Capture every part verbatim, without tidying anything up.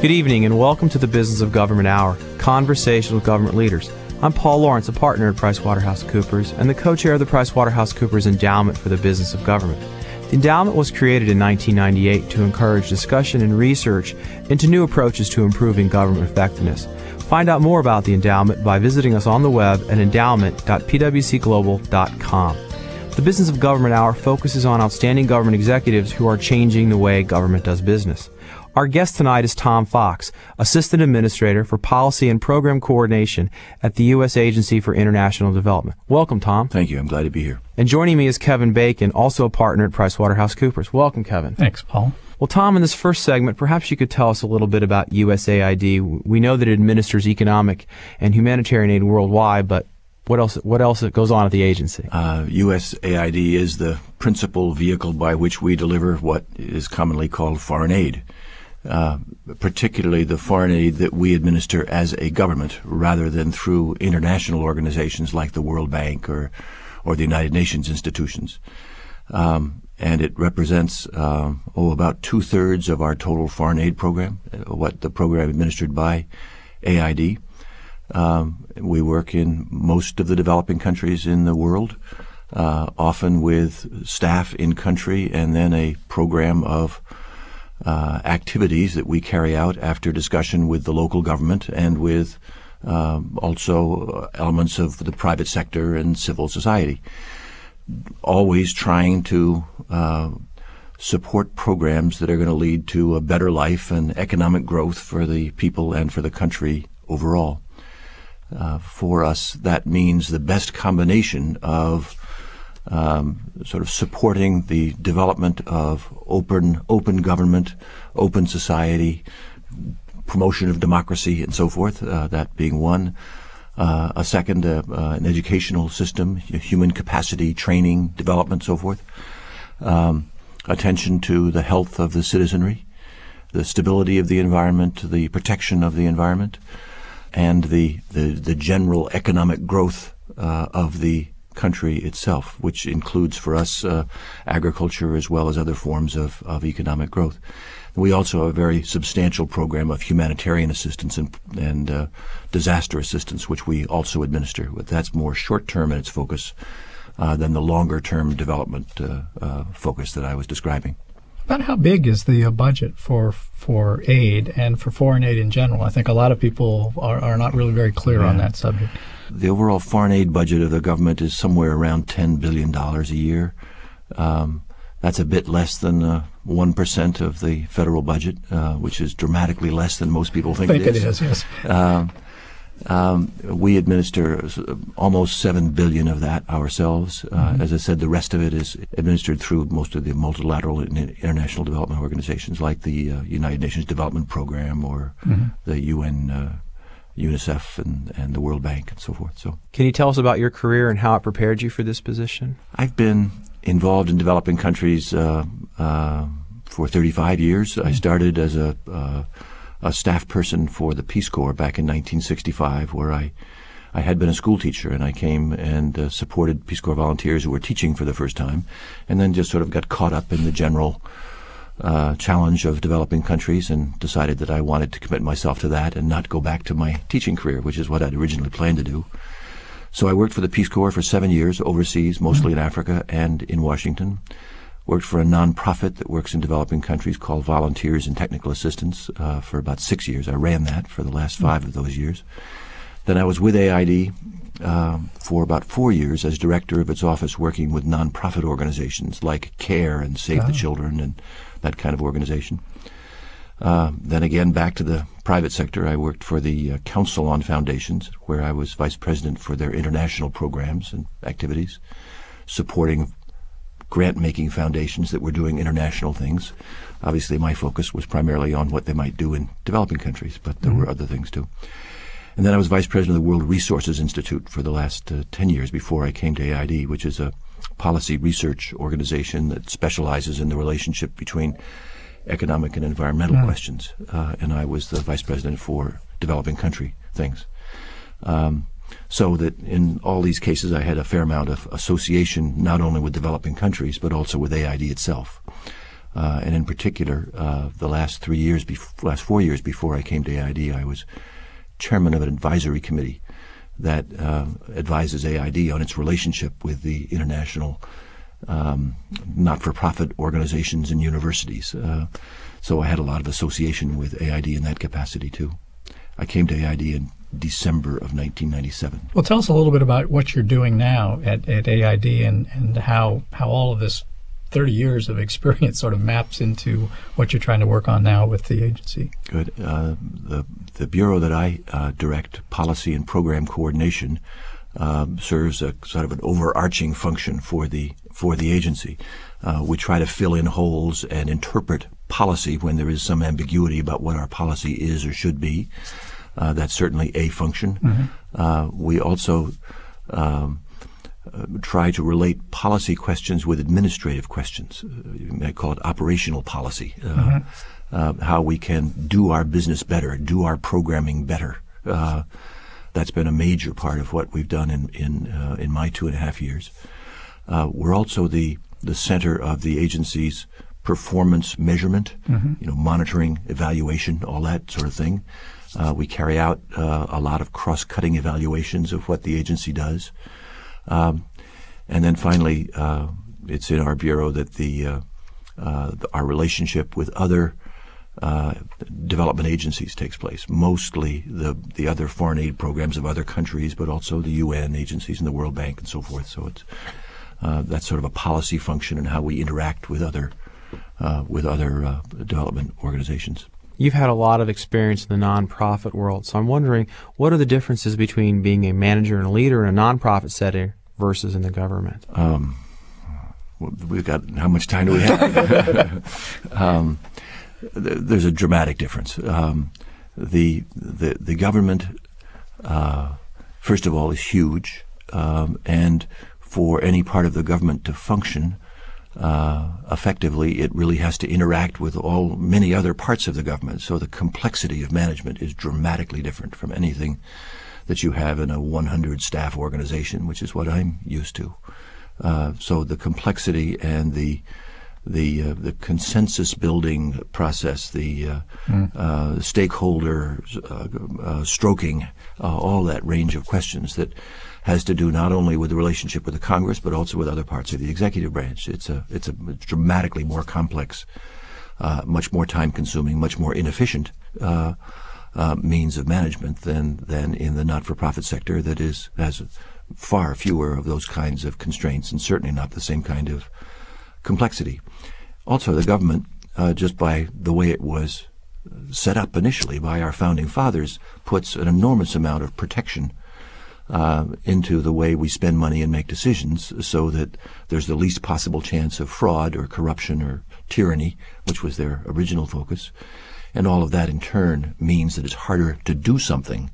Good evening and welcome to the Business of Government Hour, Conversations with Government Leaders. I'm Paul Lawrence, a partner at PricewaterhouseCoopers and the co-chair of the PricewaterhouseCoopers Endowment for the Business of Government. The endowment was created in nineteen ninety-eight to encourage discussion and research into new approaches to improving government effectiveness. Find out more about the endowment by visiting us on the web at endowment dot p w c global dot com. The Business of Government Hour focuses on outstanding government executives who are changing the way government does business. Our guest tonight is Tom Fox, Assistant Administrator for Policy and Program Coordination at the U S Agency for International Development. Welcome, Tom. Thank you. I'm glad to be here. And joining me is Kevin Bacon, also a partner at PricewaterhouseCoopers. Welcome, Kevin. Thanks, Paul. Well, Tom, in this first segment, perhaps you could tell us a little bit about U S A I D. We know that it administers economic and humanitarian aid worldwide, but what else What else goes on at the agency? Uh, U S A I D is the principal vehicle by which we deliver what is commonly called foreign aid, uh, particularly the foreign aid that we administer as a government rather than through international organizations like the World Bank or, or the United Nations institutions. Um, and it represents uh, oh, about two-thirds of our total foreign aid program, uh, what the program administered by A I D. Um, we work in most of the developing countries in the world, uh, often with staff in country and then a program of uh, activities that we carry out after discussion with the local government and with um, also elements of the private sector and civil society, always trying to uh, support programs that are going to lead to a better life and economic growth for the people and for the country overall. Uh, for us, that means the best combination of um, sort of supporting the development of open, open government, open society, promotion of democracy, and so forth. Uh, that being one. Uh, a second, uh, uh, an educational system, human capacity, training, development, so forth. Um, attention to the health of the citizenry, the stability of the environment, the protection of the environment, and the, the, the general economic growth uh, of the country itself, which includes for us uh, agriculture as well as other forms of, of economic growth. We also have a very substantial program of humanitarian assistance and, and uh, disaster assistance, which we also administer. But that's more short-term in its focus uh, than the longer-term development uh, uh, focus that I was describing. About how big is the uh, budget for for aid and for foreign aid in general? I think a lot of people are, are not really very clear yeah. on that subject. The overall foreign aid budget of the government is somewhere around ten billion dollars a year. Um, that's a bit less than uh, one percent of the federal budget, uh, which is dramatically less than most people think, think it is. it is, yes. Um, Um, we administer almost seven billion dollars of that ourselves. Uh, mm-hmm. As I said, the rest of it is administered through most of the multilateral and international development organizations like the uh, United Nations Development Program or mm-hmm. the U N, uh, UNICEF, and, and the World Bank and so forth. So, can you tell us about your career and how it prepared you for this position? I've been involved in developing countries uh, uh, for thirty-five years. Mm-hmm. I started as a uh, a staff person for the Peace Corps back in nineteen sixty-five, where I, I had been a school teacher, and I came and uh, supported Peace Corps volunteers who were teaching for the first time, and then just sort of got caught up in the general uh, challenge of developing countries and decided that I wanted to commit myself to that and not go back to my teaching career, which is what I'd originally planned to do. So I worked for the Peace Corps for seven years overseas, mostly in Africa and in Washington. Worked for a nonprofit that works in developing countries called Volunteers and Technical Assistance uh, for about six years. I ran that for the last five of those years. Then I was with A I D uh, for about four years as director of its office, working with nonprofit organizations like CARE and Save oh. the Children and that kind of organization. Uh, then again, back to the private sector, I worked for the uh, Council on Foundations, where I was vice president for their international programs and activities, supporting grant-making foundations that were doing international things. Obviously, my focus was primarily on what they might do in developing countries, but there mm-hmm. were other things too. And then I was vice president of the World Resources Institute for the last uh, ten years before I came to A I D, which is a policy research organization that specializes in the relationship between economic and environmental mm-hmm. questions. Uh, and I was the vice president for developing country things. Um, So that in all these cases, I had a fair amount of association, not only with developing countries, but also with A I D itself. Uh, and in particular, uh, the last three years, bef- last four years before I came to A I D, I was chairman of an advisory committee that uh, advises A I D on its relationship with the international um, not-for-profit organizations and universities. Uh, so I had a lot of association with A I D in that capacity, too. I came to A I D in December of nineteen ninety-seven. Well, tell us a little bit about what you're doing now at, at A I D and, and how, how all of this thirty years of experience sort of maps into what you're trying to work on now with the agency. Good. Uh, the, the bureau that I uh, direct, Policy and Program Coordination, uh, serves a sort of an overarching function for the for the agency. Uh, we try to fill in holes and interpret policy when there is some ambiguity about what our policy is or should be. Uh, that's certainly a function. Mm-hmm. Uh, we also um, uh, try to relate policy questions with administrative questions. Uh, you may call it operational policy. Uh, mm-hmm. uh, how we can do our business better, do our programming better. Uh, that's been a major part of what we've done in in, uh, in my two and a half years. Uh, we're also the the center of the agency's performance measurement, mm-hmm. you know, monitoring, evaluation, all that sort of thing. Uh, we carry out uh, a lot of cross-cutting evaluations of what the agency does. Um, and then finally, uh, it's in our bureau that the, uh, uh, the our relationship with other uh, development agencies takes place, mostly the, the other foreign aid programs of other countries, but also the U N agencies and the World Bank and so forth. So it's uh, that's sort of a policy function in how we interact with other uh, with other uh, development organizations. You've had a lot of experience in the nonprofit world, so I'm wondering, what are the differences between being a manager and a leader in a nonprofit setting versus in the government? Um, we've got, how much time do we have? um, th- there's a dramatic difference. Um, the, the the government, uh, first of all, is huge, um, and for any part of the government to function Uh, effectively, it really has to interact with all many other parts of the government. So the complexity of management is dramatically different from anything that you have in a one hundred staff organization, which is what I'm used to. Uh, so the complexity and the the uh, the consensus building process, the uh, mm. uh, stakeholder uh, uh, stroking, uh, all that range of questions that has to do not only with the relationship with the Congress, but also with other parts of the executive branch. It's a it's a dramatically more complex, uh, much more time-consuming, much more inefficient uh, uh, means of management than than in the not-for-profit sector that is has far fewer of those kinds of constraints and certainly not the same kind of complexity. Also, the government, uh, just by the way it was set up initially by our founding fathers, puts an enormous amount of protection Uh, into the way we spend money and make decisions so that there's the least possible chance of fraud or corruption or tyranny, which was their original focus. And all of that in turn means that it's harder to do something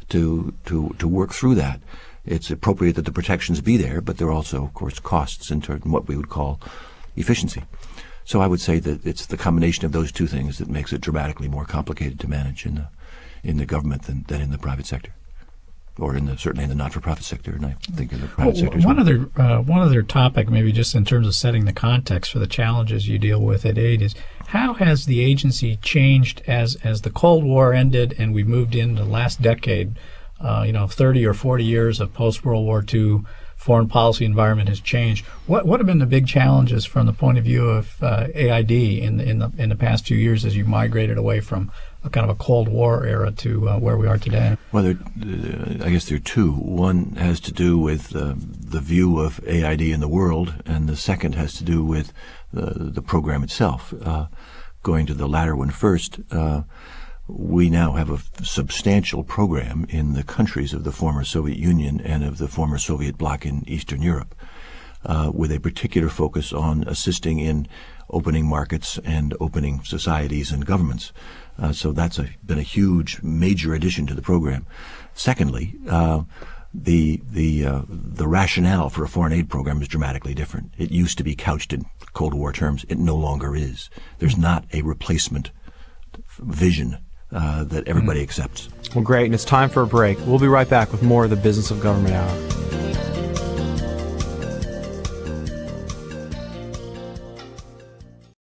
to to to work through that. It's appropriate that the protections be there, but there are also, of course, costs in terms of what we would call efficiency. So I would say that it's the combination of those two things that makes it dramatically more complicated to manage in the in the government than, than in the private sector. Or in the certainly in the not-for-profit sector, and I think in the private well, sector as one well. other uh, one other topic, maybe just in terms of setting the context for the challenges you deal with at AID, is how has the agency changed as as the Cold War ended and we moved into the last decade? Uh, you know, thirty or forty years of post-World War Two foreign policy environment has changed. What what have been the big challenges from the point of view of uh, A I D in the, in the in the past few years as you migrated away from a kind of a Cold War era to uh, where we are today? Well, there, uh, I guess there are two. One has to do with uh, the view of A I D in the world, and the second has to do with the, the program itself. Uh, going to the latter one first, uh, we now have a substantial program in the countries of the former Soviet Union and of the former Soviet bloc in Eastern Europe, uh, with a particular focus on assisting in opening markets and opening societies and governments. Uh, so that's a, been a huge, major addition to the program. Secondly, uh, the the uh, the rationale for a foreign aid program is dramatically different. It used to be couched in Cold War terms. It no longer is. There's not a replacement vision uh, that everybody mm. accepts. Well, great, and it's time for a break. We'll be right back with more of the Business of Government Hour.